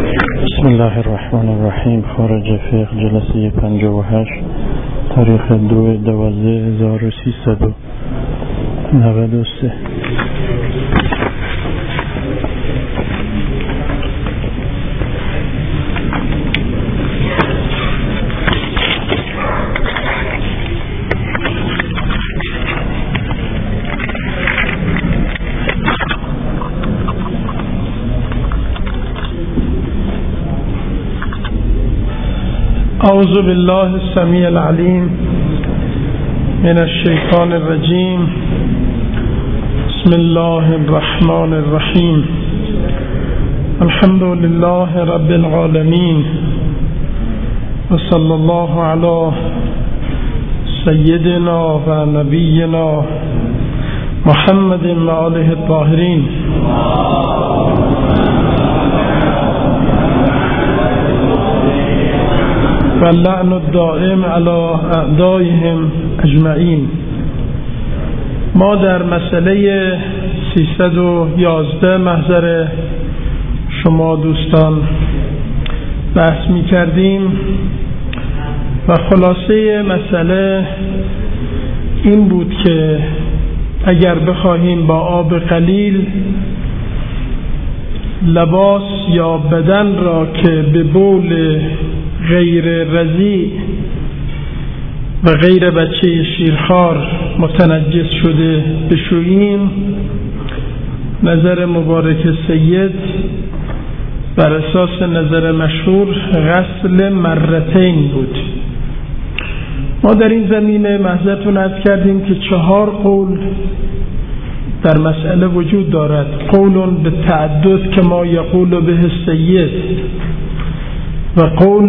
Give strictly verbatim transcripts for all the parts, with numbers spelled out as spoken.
بسم الله الرحمن الرحیم. خارج فقه جلسه پنجاه و هشت تاریخ دو دوازده هزار و سیصد و نود و سه. اعوذ بالله السمیع العلیم من الشیطان الرجیم. بسم الله الرحمن الرحیم. الحمد لله رب العالمین و صلی الله علی سیدنا و نبینا محمد و آله الطاهرین. و اللعن الدائم علی اعدائهم اجمعین. ما در مسئله سیصد و یازده محضر شما دوستان بحث می کردیم و خلاصه مسئله این بود که اگر بخواهیم با آب قلیل لباس یا بدن را که به بول غیر رضی و غیر بچه شیرخوار متنجس شده بشوییم، نظر مبارک سید بر اساس نظر مشهور غسل مرتین بود. ما در این زمینه محضرتون عرض کردیم که چهار قول در مسئله وجود دارد. قول به تعدد که ما یقول به سید، و قول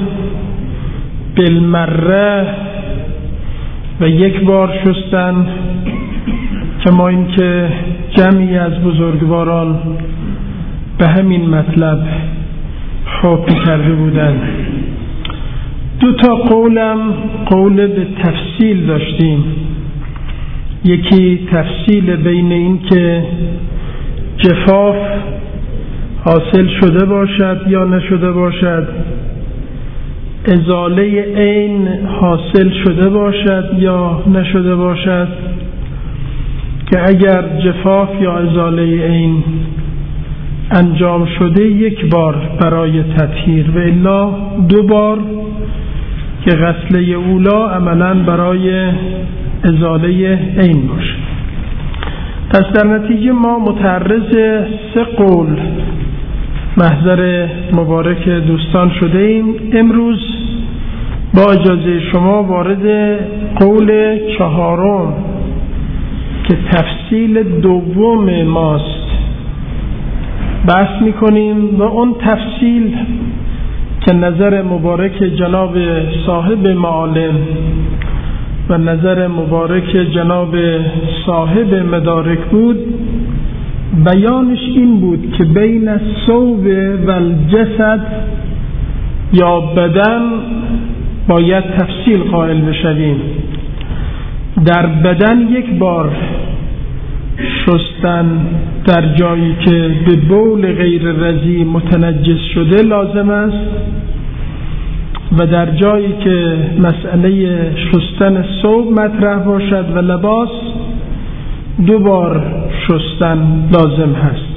بالمره و یک بار شستن که ما این که جمعی از بزرگواران به همین مطلب حکم کرده بودند. دو تا قولم قول به تفصیل داشتیم. یکی تفصیل بین این که جفاف حاصل شده باشد یا نشده باشد، ازاله عین حاصل شده باشد یا نشده باشد، که اگر جفاف یا ازاله عین انجام شده یک بار برای تطهیر و الا دو بار که غسله اولا عملا برای ازاله عین باشد. پس در نتیجه ما متعرض سه قول محضر مبارک دوستان شده ایم. امروز با اجازه شما وارد قول چهارم که تفصیل دوم ماست بحث میکنیم و اون تفصیل که نظر مبارک جناب صاحب معالم و نظر مبارک جناب صاحب مدارک بود، بیانش این بود که بین الثوب و الجسد یا بدن باید تفصیل قائل بشویم. در بدن یک بار شستن در جایی که به بول غیر رضی متنجس شده لازم است و در جایی که مسئله شستن ثوب مطرح باشد و لباس دو بار شستن لازم هست.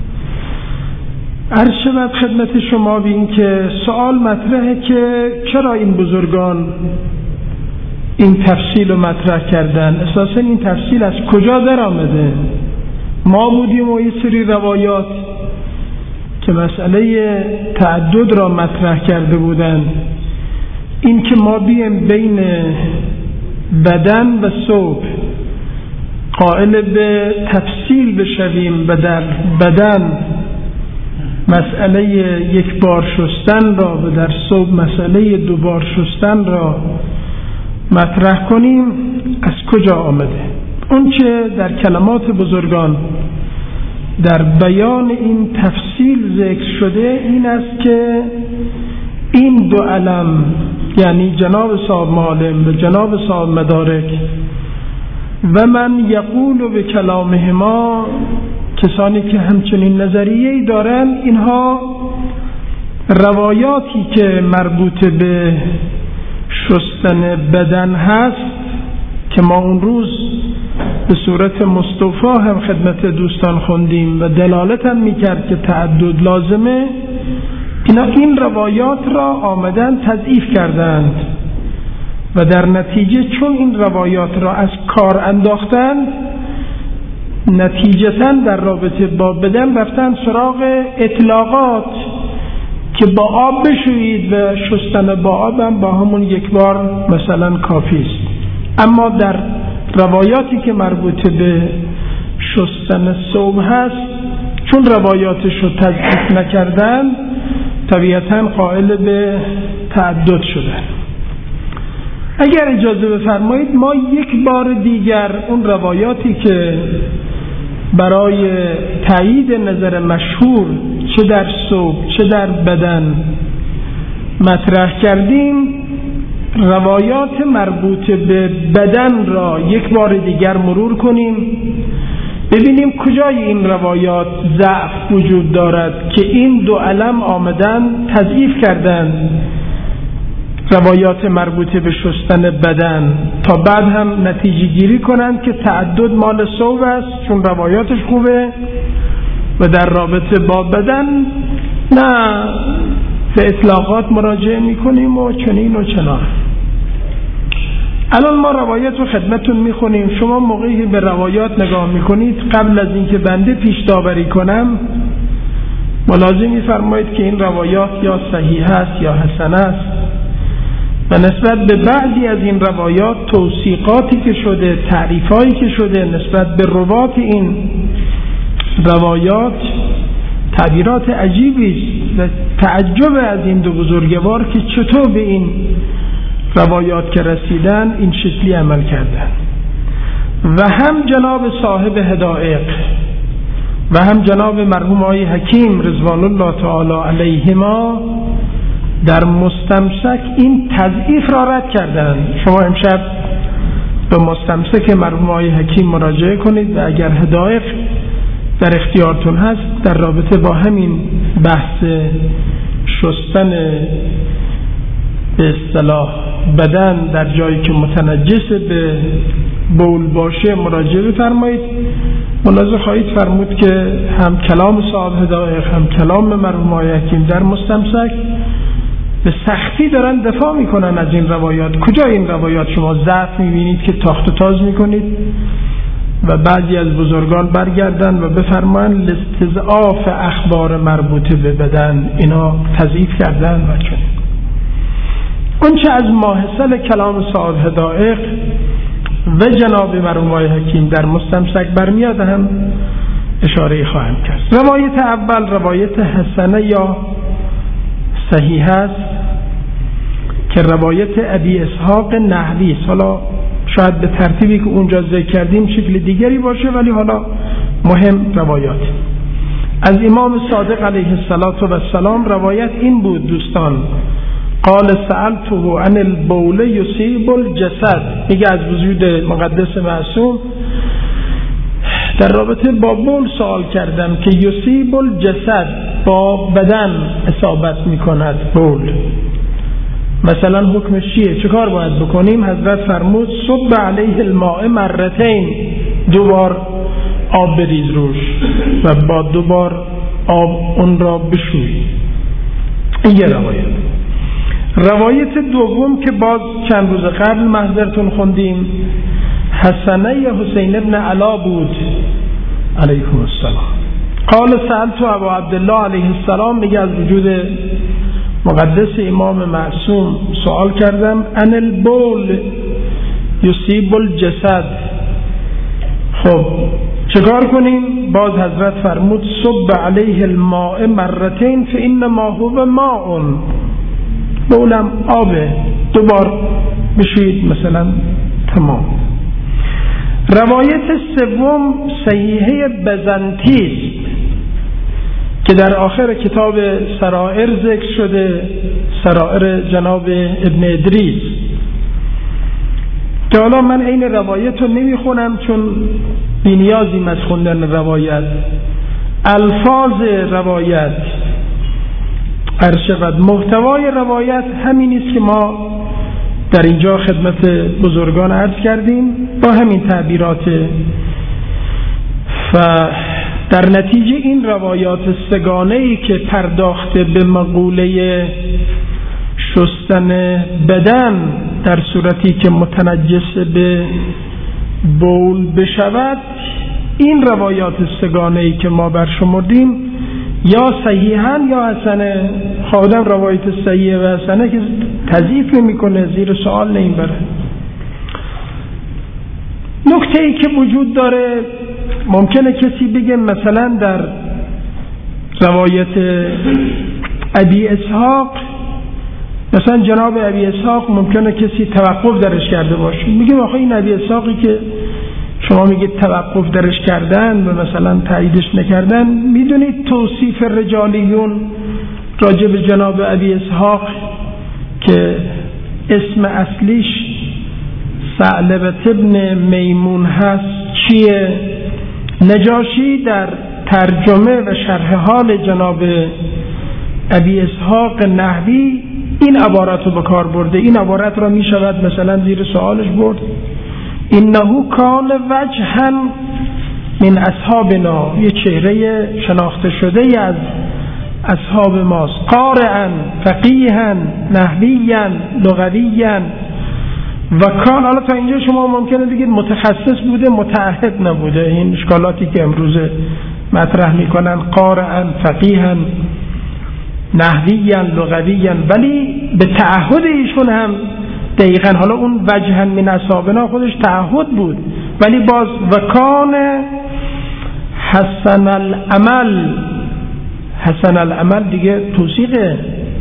عرض شود خدمت شما بین که سوال مطرحه که چرا این بزرگان این تفصیل رو مطرح کردن؟ اساساً این تفصیل از کجا در آمده؟ ما بودیم و یه سری روایات که مسئله تعدد را مطرح کرده بودن، این که ما بیم بین بدن و ثوب قائل به تفصیل بشویم و در بدن مسئله یک بار شستن را و در ثوب مسئله دو بار شستن را مطرح کنیم، از کجا آمده؟ اون چه در کلمات بزرگان در بیان این تفصیل ذکر شده این است که این دو علم، یعنی جناب صاحب معالم و جناب صاحب مدارک و من یقول به کلامهما، کسانی که همچنین نظریه‌ای دارن، اینها روایاتی که مربوط به شستن بدن هست که ما اون روز به صورت مستوفا هم خدمت دوستان خوندیم و دلالت هم میکرد که تعدد لازمه، اینا این روایات را آمدن تضعیف کردند و در نتیجه چون این روایات را از کار انداختند، نتیجتاً در رابطه با بدن رفتن سراغ اطلاقات که با آب بشویید و شستن با آب هم با همون یک بار مثلا کافی است. اما در روایاتی که مربوط به شستن ثوب هست، چون روایاتش رو تضعیف نکردن، طبیعتاً قائل به تعدد شدن. اگر اجازه بفرمایید ما یک بار دیگر اون روایاتی که برای تایید نظر مشهور چه در ثوب چه در بدن مطرح کردیم، روایات مربوط به بدن را یک بار دیگر مرور کنیم، ببینیم کجای این روایات ضعف وجود دارد که این دو علم آمدن تضعیف کردن روایات مربوط به شستن بدن، تا بعد هم نتیجه گیری کنند که تعدد مال ثوب است چون روایاتش خوبه و در رابطه با بدن نه به اطلاقات مراجعه میکنیم و چنین و چنان. الان ما روایت رو خدمتون میخونیم. شما موقعی به روایات نگاه میکنید قبل از اینکه بنده پیش داوری کنم ملاحظه میفرمایید که این روایات یا صحیح است یا حسن است و نسبت به بعضی از این روایات توثیقاتی که شده، تعریفایی که شده نسبت به روات این روایات تعبیرات عجیبی است و تعجب از این دو بزرگوار که چطور به این روایات که رسیدن این شکلی عمل کردن. و هم جناب صاحب حدائق و هم جناب مرحوم آقای حکیم رضوان الله تعالی علیهما در مستمسک این تضعیف را رد کردن. شما امشب به مستمسک مرحوم آقای حکیم مراجعه کنید و اگر حدائق در اختیارتون هست در رابطه با همین بحث شستن به اصطلاح بدن در جایی که متنجس به بول باشه مراجعه بفرمایید. ملاحظه خواهید فرمود که هم کلام صاحب حدائق هم کلام مرحوم آقای حکیم در مستمسک به سختی دارن دفاع میکنن از این روایات. کجا این روایات شما ضعف میبینید که تاخت و تاز میکنید و بعضی از بزرگان برگردن و بفرمایند لاستضعاف اخبار مربوطه به بدن اینا تضعیف کردن و چنین. اون چه از ماحصل کلام صاحب حدائق و جناب مرحوم آقای حکیم در مستمسک برمیاد هم اشاره خواهم کرد. روایت اول روایت حسنه یا صحیح است که روایت ابی اسحاق نحوی است. حالا شاید به ترتیبی که اونجا ذکر کردیم شکل دیگری باشه ولی حالا مهم روایات از امام صادق علیه السلام. روایت این بود دوستان: قال سألته عن البول یصیب الجسد، میگه از وجود مقدس معصوم در رابطه با بول سوال کردم که یصیب الجسد با بدن اصابت میکند بول، مثلا حکمش چیه؟ چه کار باید بکنیم؟ حضرت فرمود صب علیه الماء مرتین، دو بار آب بریز روش و با دو بار آب اون را بشوی. این یه روایت. روایت دوم که باز چند روز قبل محضرتون خوندیم حسنه حسین ابن علا بود علیه السلام. قال سألت ابو عبدالله علیه السلام، میگه از وجود مقدس امام معصوم سوال کردم ان البول یصیب الجسد، خب چکار کنیم؟ باز حضرت فرمود صب علیه الماء مرتین فانما هو ماء، بولم آبه، دوبار بشوید مثلا تمام. روایت سوم صحیحه بزنطی است که در آخر کتاب سرائر ذکر شده، سرائر جناب ابن ادریس، که حالا من این روایت رو نمیخونم چون بی‌نیازیم از خوندن روایت. الفاظ روایت عرض شود محتوای روایت همین است که ما در اینجا خدمت بزرگان عرض کردیم با همین تعبیرات. و در نتیجه این روایات سگانه‌ای که پرداخته به مقوله شستن بدن در صورتی که متنجس به بول بشود، این روایات سگانه‌ای که ما برشمردیم یا صحیحاً یا حسنه. خودم روایت صحیح و حسنه که تضعیف نمی‌کنه، زیر سوال نمیبره. نکته‌ای که وجود داره، ممکنه کسی بگه مثلا در روایت ابی اسحاق، مثلا جناب ابی اسحاق ممکنه کسی توقف درش کرده باشه. میگه آخه این ابی اسحاقی که شما میگید توقف درش کردن و مثلا تاییدش نکردن، میدونید توصیف رجالیون راجع به جناب ابی اسحاق که اسم اصلیش ثعلبة ابن میمون هست چیه؟ نجاشی در ترجمه و شرح حال جناب ابی اسحاق نحوی این عبارت رو به کار برده. این عبارت را می شود مثلا زیر سوالش برد: انه کان وجها من اصحابنا، یه چهره شناخته شده از اصحاب ماست، قارئا فقیها نحویا لغویا و کان. حالا تا اینجا شما ممکنه بگید متخصص بوده متعهد نبوده، این اشکالاتی که امروز مطرح میکنن قارئا فقیها نحویا لغویا، ولی به تعهد ایشون هم دقیقاً، حالا اون وجها من اصحابنا خودش تعهد بود، ولی باز و کان حسن العمل، حسن العمل دیگه توصیقه،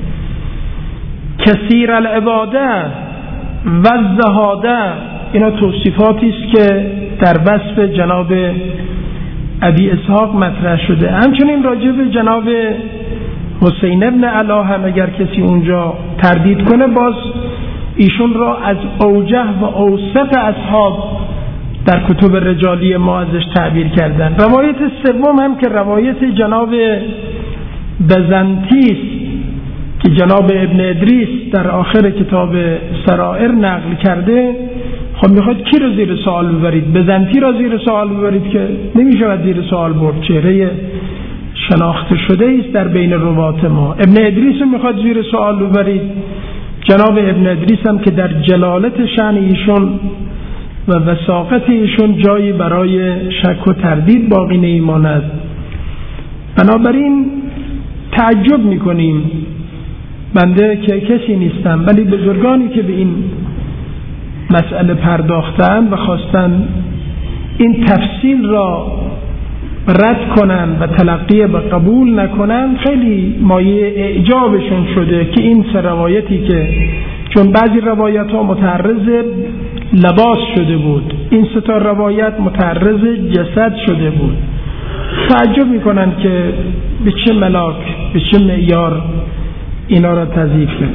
کثیر العباده و الزهاده، اینا توصیفاتی است که در وصف جناب ابی اسحاق مطرح شده. همچنین راجع به جناب حسین ابن علا هم اگر کسی اونجا تردید کنه، باز ایشون را از اوجه و اوسط اصحاب در کتب رجالی ما ازش تعبیر کردن. روایت سوم هم که روایت جناب بزنطی است که جناب ابن ادریس در آخر کتاب سرائر نقل کرده، خب میخواد کی رو زیر سوال ببرید؟ بزنطی را زیر سوال ببرید که نمیشود زیر سوال برد، چهره شناخته شده است در بین روات ما. ابن ادریس رو میخواد زیر سوال ببرید، جناب ابن ادریس هم که در جلالت شأن ایشون و وثاقت ایشون جایی برای شک و تردید باقی نمیماند. بنابراین تعجب میکنیم، بنده که کسی نیستم، ولی بزرگانی که به این مسئله پرداختن و خواستن این تفصیل را رد کنن و تلقی و قبول نکنن، خیلی مایه اعجابشون شده که این سه روایتی که، چون بعضی روایت ها متعرض لباس شده بود، این سه تا روایت متعرض جسد شده بود، تعجب میکنن که به چه ملاک، به چه معیار اینا را تضعیف کرد.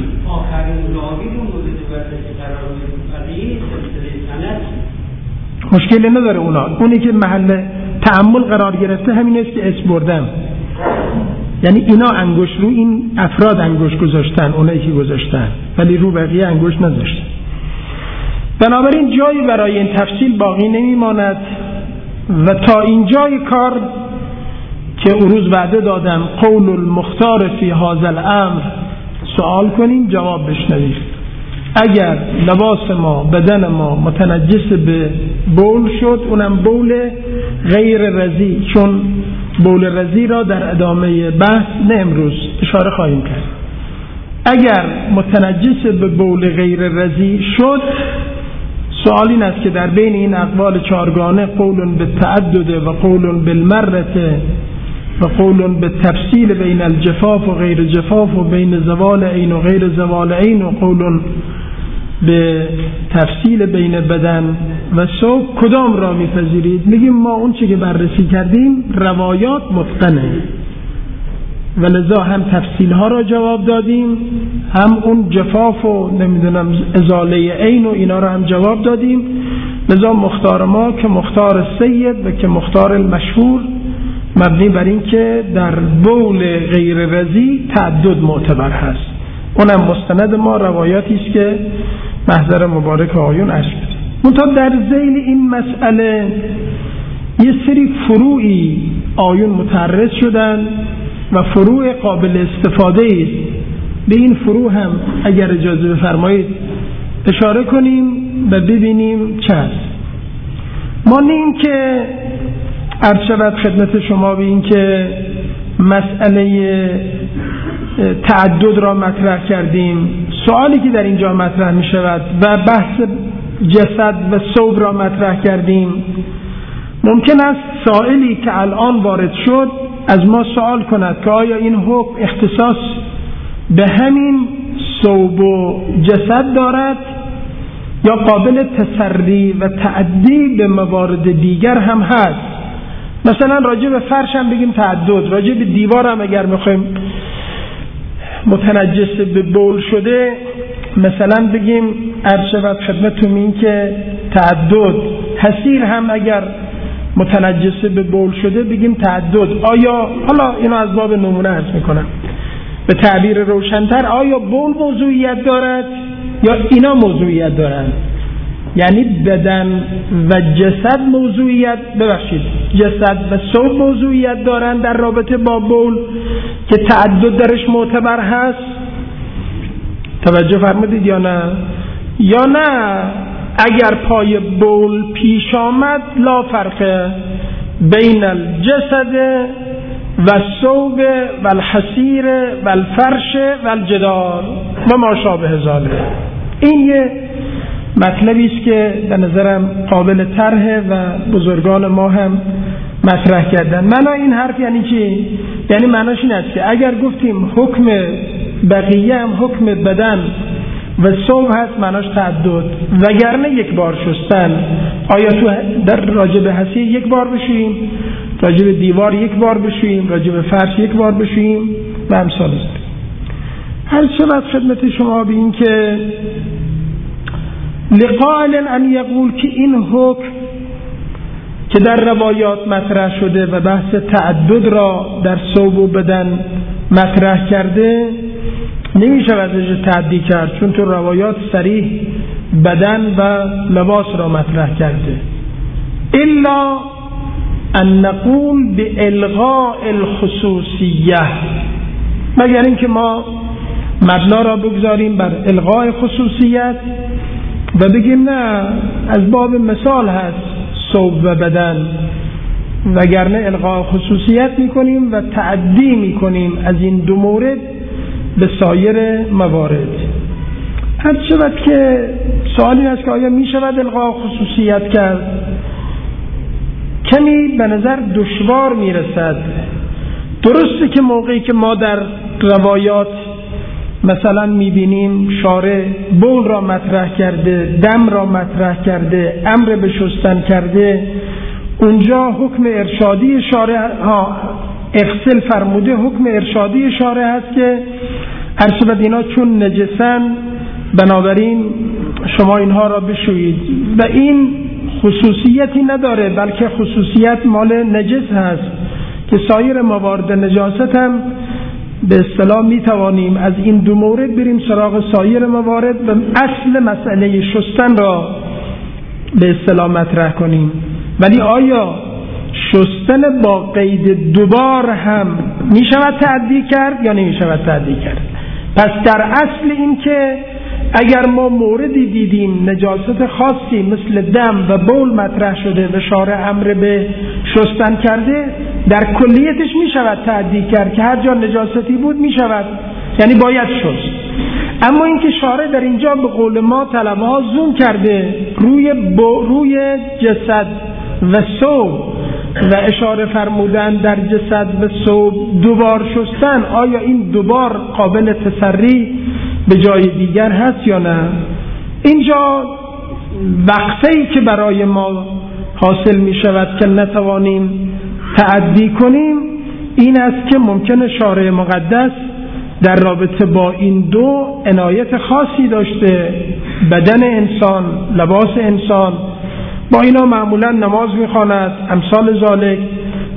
مشکلی نداره اونا، اونی که محل تأمل قرار گرفته همین است که اسم بردم، یعنی اینا انگشت رو این افراد انگشت گذاشتن، اونایی که گذاشتن، ولی رو بقیه انگشت نذاشتن. بنابراین جایی برای این تفصیل باقی نمیماند و تا اینجای کار که اون روز وعده دادم قول المختار فی هذا الامر سوال کنیم، جواب بشنویم. اگر لباس ما، بدن ما متنجس به بول شد، اونم بول غیر رضی، چون بول رضی را در ادامه بحث نه امروز اشاره خواهیم کرد. اگر متنجس به بول غیر رضی شد، سوال این است که در بین این اقوال چارگانه قول به تعدد و قول بالمرة و قول به تفصیل بین الجفاف و غیر جفاف و بین زوال عین و غیر زوال عین و قول به تفصیل بین بدن و سوق، کدام را میپذیرید؟ میگیم ما اون چی که بررسی کردیم روایات متقنه و لذا هم تفصیل ها را جواب دادیم، هم اون جفاف و نمیدونم ازاله عین و اینا را هم جواب دادیم. لذا مختار ما که مختار سید و که مختار المشهور مبنی بر این که در بول غیر رضی تعدد معتبر هست. اونم مستند ما روایاتی است که محضر مبارک آیون عرض کرد. منتها در ذیل این مسئله یه سری فروعی آیون متعرض شدن و فروع قابل استفاده است. به این فروع هم اگر اجازه بفرمایید اشاره کنیم و ببینیم چه هست. ما نیم که عرض شود خدمت شما به این که مسئله تعدد را مطرح کردیم. سوالی که در اینجا مطرح می شود و بحث جسد و ثوب را مطرح کردیم. ممکن است سائلی که الان وارد شد از ما سوال کند که آیا این حکم اختصاص به همین ثوب و جسد دارد یا قابل تسری و تعدی به موارد دیگر هم هست؟ مثلا راجع به فرش هم بگیم تعدد، راجع به دیوار هم اگر میخوایم متنجس به بول شده مثلا بگیم عرض شود خدمتتون این که تعدد. حصیر هم اگر متنجس به بول شده بگیم تعدد. آیا حالا اینو از باب نمونه عرض میکنم به تعبیر روشن‌تر، آیا بول موضوعیت دارد یا اینا موضوعیت دارند؟ یعنی بدن و جسد موضوعیت ببخشید جسد و ثوب موضوعیت دارند در رابطه با بول که تعدد درش معتبر هست؟ توجه فرمودید یا نه؟ یا نه اگر پای بول پیش آمد لا فرق بین الجسد و الثوب و الحصیر و الفرش و الجدار و ما شابه ذلک. این یه مطلبی است که به نظرم قابل طرحه و بزرگان ما هم مطرح کردن. معنی این حرف یعنی چی؟ یعنی معناش این است که اگر گفتیم حکم بقیه هم حکم بدن و ثوب هست معناش تعدد، وگرنه یک بار شستن. آیا تو در راجع به حصیر یک بار بشوییم، راجع به دیوار یک بار بشوییم، راجع به فرش یک بار بشوییم و امثال است. هر شود خدمت شما به این که لقائل ان یقول که این حکم که در روایات مطرح شده و بحث تعدد را در ثوب و بدن مطرح کرده نمی شود ازش تعدی کرد، چون تو روایات صریح بدن و لباس را مطرح کرده. الا ان نقول بالغاء الخصوصیه، مگر اینکه ما مبنا را بگذاریم بر الغاء خصوصیت و بگیم نه از باب مثال هست ثوب و بدن، وگرنه الغاء خصوصیت میکنیم و تعدی میکنیم از این دو مورد به سایر موارد. هر شود که سوالی هست که آیا می شود الغاء خصوصیت کرد؟ کمی به نظر دشوار می رسد. درسته که موقعی که ما در روایات مثلا می بینیم شارع بول را مطرح کرده، دم را مطرح کرده، امر به شستن کرده، اونجا حکم ارشادی شارع ها اغسل فرموده، حکم ارشادی شارع هست که ارشد اینا چون نجسن بنابراین شما اینها را بشویید و این خصوصیتی نداره، بلکه خصوصیت مال نجس هست که سایر موارد نجاست هم به اصطلاح می توانیم از این دو مورد بریم سراغ سایر موارد و اصل مسئله شستن را به اصطلاح مطرح کنیم. ولی آیا شستن با قید دوبار هم می شود تعدی کرد یا نمی شود تعدی کرد؟ پس در اصل این که اگر ما موردی دیدیم نجاست خاصی مثل دم و بول مطرح شده و شارع امر به شستن کرده، در کلیتش می شود تعدی کرد که هر جا نجاستی بود می شود، یعنی باید شست. اما اینکه شارع در اینجا به قول ما طلبه ها زوم کرده روی روی جسد و ثوب و اشاره فرمودن در جسد و ثوب دوبار شستن، آیا این دوبار قابل تسری به جای دیگر هست یا نه؟ اینجا وقفه‌ای که برای ما حاصل می شود که نتوانیم تعدی کنیم این است که ممکنه شارع مقدس در رابطه با این دو عنایت خاصی داشته، بدن انسان، لباس انسان، با اینا معمولا نماز میخواند امثال ذالک،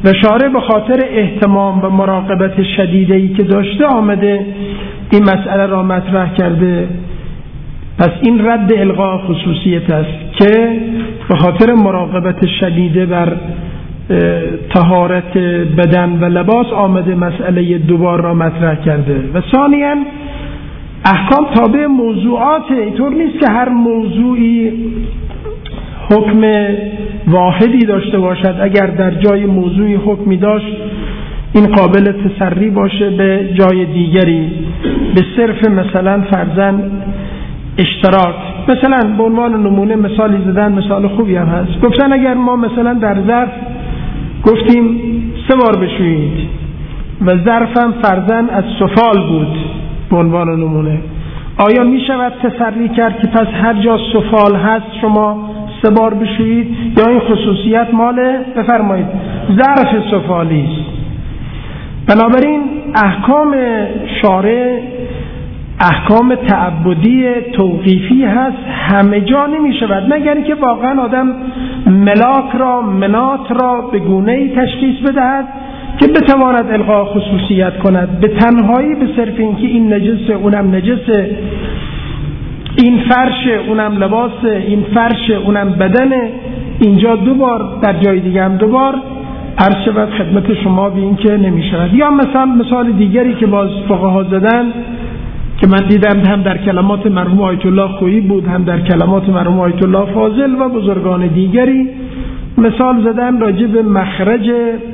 و شارع به خاطر اهتمام و مراقبت شدیده‌ای که داشته آمده این مسئله را مطرح کرده. پس این رد الغاء خصوصیت است که به خاطر مراقبت شدیده بر طهارت بدن و لباس آمده مسئله دوبار را مطرح کرده. و ثانیاً احکام تابع موضوعات، اینطور نیست که هر موضوعی حکم واحدی داشته باشد. اگر در جای موضوعی حکمی داشت این قابل تسری باشه به جای دیگری، به صرف مثلا فرضاً اشتراک. مثلا به عنوان نمونه مثالی زدن، مثال خوبی هم هست، گفتن اگر ما مثلا در ظرف گفتیم سه بار بشویید و ظرفم فرضاً از سفال بود به عنوان نمونه، آیا می شود تسری کرد که پس هر جا سفال هست شما سه بار بشویید، یا این خصوصیت مال بفرمایید ظرف سفالی است؟ بنابراین احکام شارع احکام تعبدی توقیفی هست، همه جا نمی شود مگر اینکه واقعا آدم ملاک را منات را به گونه‌ای تشخیص بدهد که بتواند الغاء خصوصیت کند. به تنهایی به صرف اینکه این نجسه اونم نجسه، این فرش اونم لباسه، این فرش اونم بدنه، اینجا دو بار در جای دیگه هم دو بار، عرض شود خدمت شما به این که نمی شود. یا مثلا مثال دیگری که باز فقها زدن که من دیدم هم در کلمات مرحوم آیت الله خویی بود، هم در کلمات مرحوم آیت الله فاضل و بزرگان دیگری، مثال زدن راجع به مخرج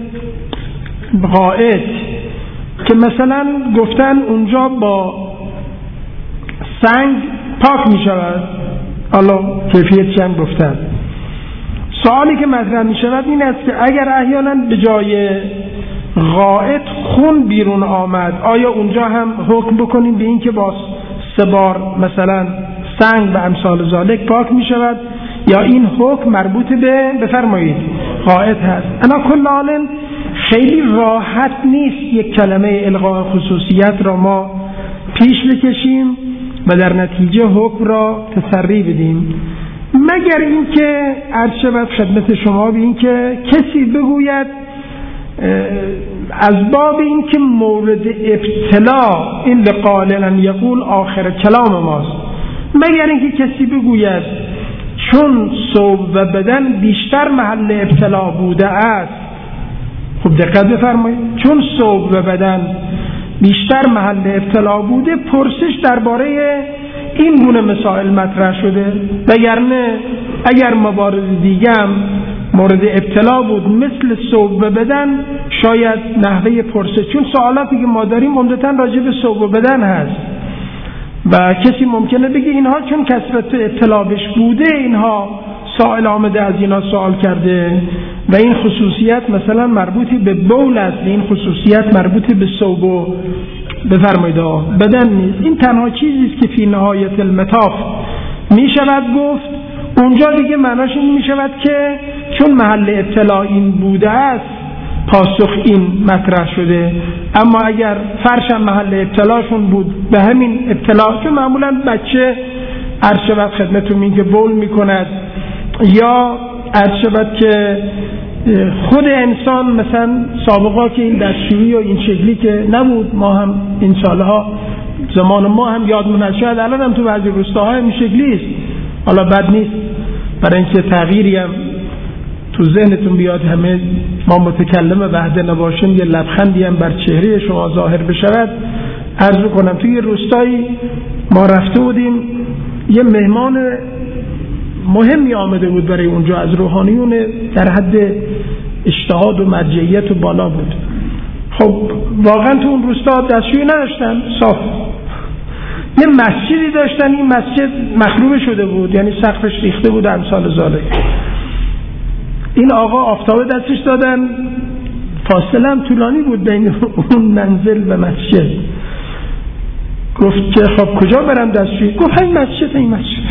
غائط که مثلا گفتن اونجا با سنگ پاک می شود. حالا کیفیت چند گفتن. سوالی که مطرح می شود این است که اگر احیانا به جای غائط خون بیرون آمد، آیا اونجا هم حکم بکنیم به این که با سه بار مثلا سنگ و امثال ذالک پاک می شود، یا این حکم مربوط به بفرمایید غائط هست؟ انا کل حال خیلی راحت نیست یک کلمه الغاء خصوصیت را ما پیش بکشیم و در نتیجه حکم را تسری بدیم، مگر اینکه عرض شود خدمت شما به این که کسی بگوید از باب این که مورد ابتلا این لقالن یقول آخر کلام ماست، مگر اینکه کسی بگوید چون ثوب و بدن بیشتر محل ابتلا بوده است. خب دقت بفرمایید، چون ثوب و بدن بیشتر محل ابتلا بوده پرسش درباره این گونه مسائل مطرح شده، وگرنه اگر موارد دیگه هم مورد ابتلا بود مثل ثوب و بدن شاید نحوه پرسش، چون سوالاتی که ما داریم عمدتاً راجع به ثوب و بدن هست و کسی ممکنه بگه اینها چون کثرت ابتلا بهش بوده اینها سائل آمده از اینا سوال کرده و این خصوصیت مثلا مربوطی به بول است، این خصوصیت مربوطی به ثوب و بفرمایید بدن نیست. این تنها چیزی است که فی نهایت المطاف می شود گفت. اونجا دیگه معناش این می شود که چون محل ابتلا این بوده است پاسخ این مطرح شده، اما اگر فرش هم محل ابتلاشون بود به همین ابتلا، چون معمولا بچه عرض شود خدمتون این که بول می کند، یا عرض شود که خود انسان مثلا سابقا که این دستشویی و این شکلی که نبود، ما هم این سالها زمان ما هم یادمون هست، شاید الان هم تو بعضی روستاها این شکلی است، حالا بد نیست برای اینکه تغییری هم تو ذهنتون بیاد، همه ما متکلم وحده نباشیم یه لبخندی هم بر چهره شما ظاهر بشود. عرض کنم توی یه روستایی ما رفته بودیم، یه مهمان مهمی آمده بود برای اونجا از روحانیون در حد اجتهاد و مرجعیت و بالا بود. خب واقعا تو اون روستا دستشویی نداشتن، صاف یه مسجدی داشتن، این مسجد مخروبه شده بود، یعنی سقفش ریخته بود امثال ذالک. این آقا آفتابه دستش دادن، فاصله هم طولانی بود بین اون منزل و مسجد. گفت که خب کجا برم دستشویی؟ گفت این مسجد این مسجد.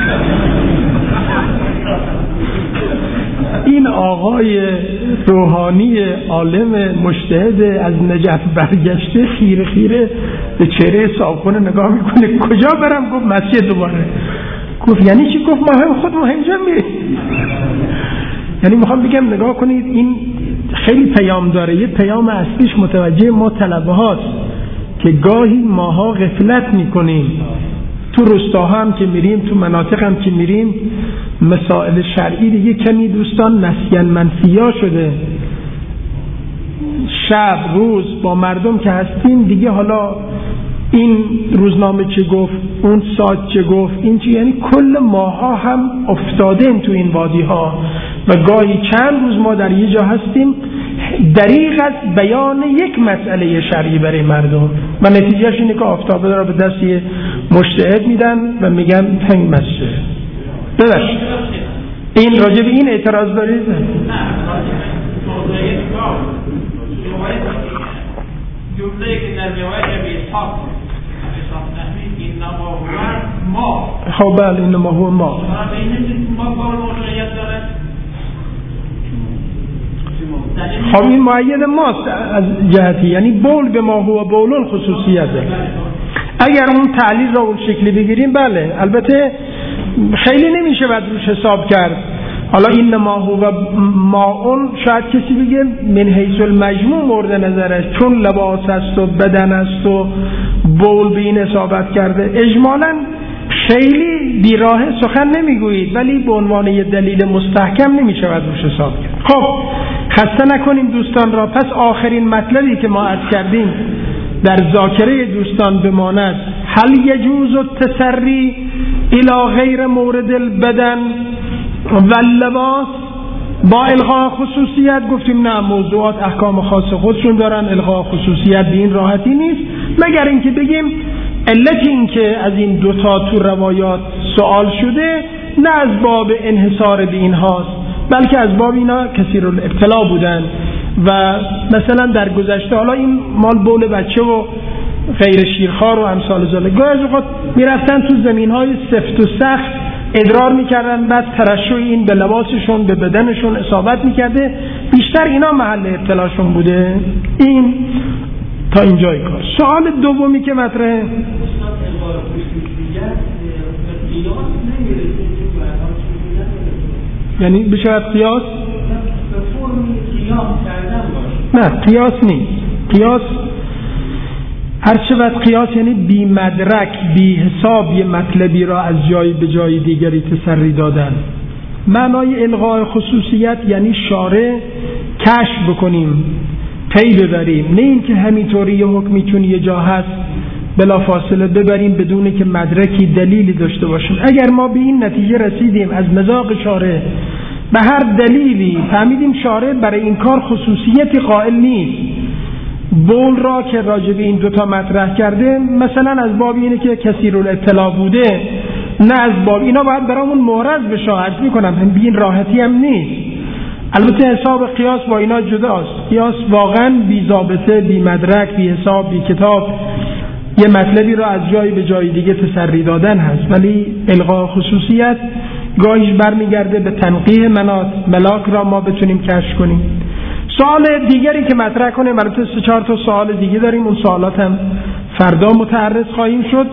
این آقای روحانی عالم مجتهد از نجف برگشته خیره خیره به چهره صاحبخونه نگاه میکنه، کجا برم؟ گفت مسجد دوباره. گفت یعنی چی؟ گفت ما هم خود ما همینجا میریم. یعنی میخوام بگم نگاه کنید این خیلی پیام داره. یه پیام اصلیش متوجه ما طلبه هاست که گاهی ماها غفلت میکنیم، تو روستاها هم که میریم، تو مناطق هم که میریم، مسائل شرعی دیگه کمی دوستان نسیان منسیا شده. شب روز با مردم که هستیم دیگه، حالا این روزنامه چه گفت، اون ساعت چه گفت، این چه، یعنی کل ماها هم افتادیم تو این وادی ها و گاهی چند روز ما در یه جا هستیم دریغ از بیان یک مسئله شرعی برای مردم و نتیجهش اینه که آفتابه را به دست یه مجتهد میدن و میگن تنگ مسجد. ببخشید این راجع به این اعتراض دارید؟ جمله که در روایت ابی اسحاق این نما هو ما، خب بله این نما هو ما، خب این معید ماست از جهتی، یعنی بول به ما هو بولون خصوصیت داره. اگر اون تعلیل را اون شکلی بگیریم بله، البته خیلی نمیشه بعد روش حساب کرد. حالا این نما هو ما اون شاید کسی بگه من حیث المجموع مورد نظرش، چون لباس است و بدن است و بول به این اصابت کرده. اجمالاً خیلی بیراه سخن نمیگویید، ولی به عنوان یه دلیل مستحکم نمیشه بعد روش حساب کرد. خب خسته نکنیم دوستان را. پس آخرین مطلبی که ما عرض کردیم در ذاکره دوستان بماند، هل یجوز التسری الی غیر مورد البدن و لباس با الغاء خصوصیت؟ گفتیم نه، موضوعات احکام خاص خودشون دارن، الغاء خصوصیت به این راحتی نیست، مگر اینکه بگیم علت این که از این دوتا تو روایات سوال شده نه از باب انحصار به این هاست، بلکه از باب اینا کثیر الابتلا بودن و مثلا در گذشته، حالا این مال بول بچه و غیر شیرخوار و امثال ذالک، گاهی از اوقات میرفتن تو زمینهای سفت و سخت ادرار میکردن، بعد ترشح این به لباسشون به بدنشون اصابت میکرده، بیشتر اینا محل ابتلاشون بوده. این تا اینجای کار. سوال دومی که مطرحه، یعنی بشه قیاس؟ نه قیاس نیست. قیاس هر چقدر قیاس یعنی بی مدرک بی حساب یه مطلبی را از جایی به جای دیگری تسری دادن. معنای الغاء خصوصیت یعنی شارع کشف بکنیم، پی ببریم، نه اینکه همینطوری یه حکمی چون یه جا هست بلا فاصله ببریم بدون که مدرکی دلیلی داشته باشیم. اگر ما به این نتیجه رسیدیم از مذاق شارع به هر دلیلی فهمیدیم شارع برای این کار خصوصیتی قائل نیست، بول را که راجع به این دوتا مطرح کرده مثلا از باب اینه که کثیر الاطلاع بوده، نه از باب اینا باید برامون معرض بشه. عرض میکنم هم بین راحتی هم نیست. البته حساب قیاس با اینا جداست. قیاس واقعا بی ضابطه، بی مدرک، بی حساب، بی کتاب یه مطلبی را از جایی به جای دیگه تسری دادن هست، ولی الغاء خصوصیت گاهیش برمیگرده به تنقیح منات ملاک را ما بتونیم کشف کنیم. سوال دیگری که مطرح کنیم، البته سه چهار تا سوال دیگه داریم، اون سوالات هم فردا متعرض خواهیم شد.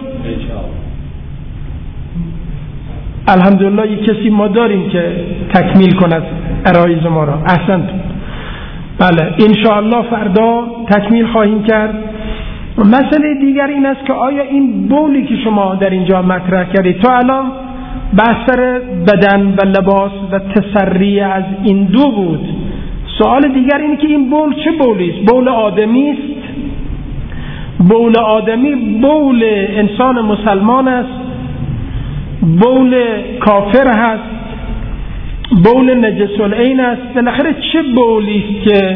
الحمدلله یک کسی ما داریم که تکمیل کند عرایض ما را. احسنت. بله انشاءالله فردا تکمیل خواهیم کرد. مسئله دیگر این است که آیا این بولی که شما در اینجا مطرح کردید تا الان بحث بدن و لباس و تسری از این دو بود، سوال دیگر اینه که این بول چه بولی است؟ بول آدمی است؟ بول آدمی بول انسان مسلمان است؟ بول کافر هست؟ بول نجس العین است؟ بالاخره چه بولی است که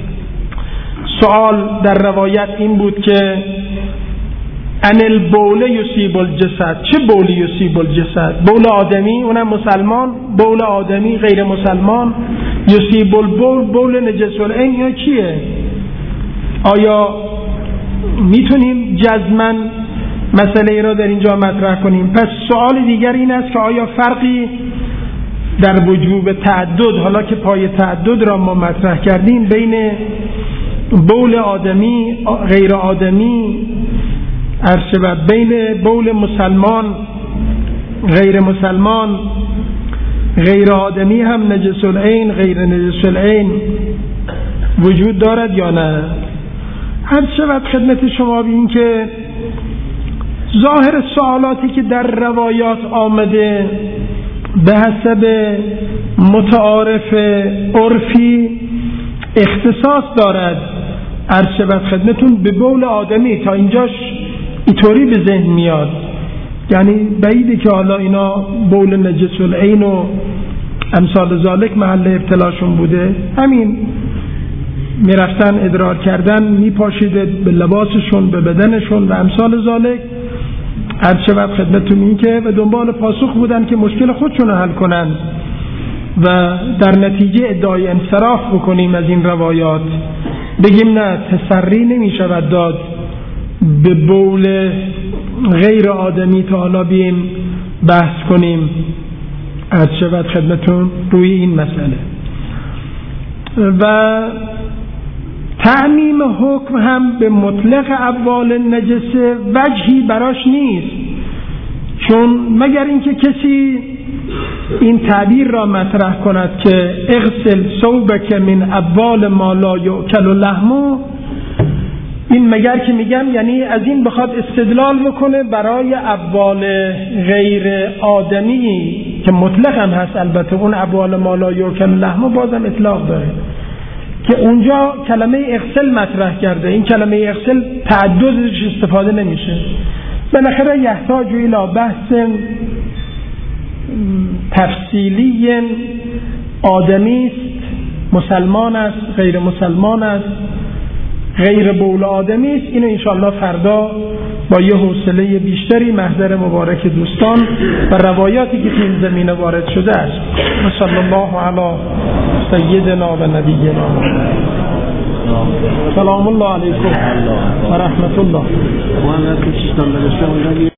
سوال در روایت این بود که ان البول یصیب الجسد؟ چه بولی یصیب الجسد؟ بول آدمی اونم مسلمان، بول آدمی غیر مسلمان، یصیب البول بول نجس العین یا چیه؟ آیا میتونیم جزماً مسئله ای را در اینجا مطرح کنیم؟ پس سوال دیگر این است که آیا فرقی در وجوب تعدد، حالا که پای تعدد را ما مطرح کردیم، بین بول آدمی غیر آدمی ارشبه بین بول مسلمان غیر مسلمان، غیر آدمی هم نجس العین غیر نجس العین، وجود دارد یا نه. هر شود خدمت شما بین که ظاهر سوالاتی که در روایات آمده به حسب متعارف عرفی اختصاص دارد. عرض شود خدمتون به بول آدمی، تا اینجاش اینطوری به ذهن میاد، یعنی بعیده که حالا اینا بول نجس العین و امثال ذالک محل ابتلاشون بوده، همین میرفتن ادرار کردن، میپاشیده به لباسشون، به بدنشون و امثال ذالک. عرض شود خدمتون این که به دنبال پاسخ بودن که مشکل خودشون رو حل کنن و در نتیجه ادعای انصراف بکنیم از این روایات، بگیم نه تسری نمی شود داد به بول غیر آدمی تا حالا بیم بحث کنیم. عرض شود خدمتون روی این مسئله. و تعمیم حکم هم به مطلق ابوال نجسه وجهی براش نیست، چون مگر اینکه کسی این تعبیر را مطرح کند که اغسل ثوبک من ابوال ما لا یؤکل لحمه، این مگر که میگم یعنی از این بخواد استدلال بکنه برای ابوال غیر آدمی که مطلق هم هست، البته اون ابوال ما لا یؤکل لحمه بازم اطلاق داره که اونجا کلمه اغسل مطرح کرده. این کلمه اغسل تعددش استفاده نمیشه، بالاخره یحتاج الی بحث تفصیلی. آدمی است، مسلمان است، غیر مسلمان است، غیر بول آدمی است. اینو انشاءالله فردا با یه حوصله بیشتری محضر مبارک دوستان و روایاتی که تو این زمینه وارد شده است. صلی الله علی سیدنا و نبینا محمد. سلام الله علیکم و رحمت الله.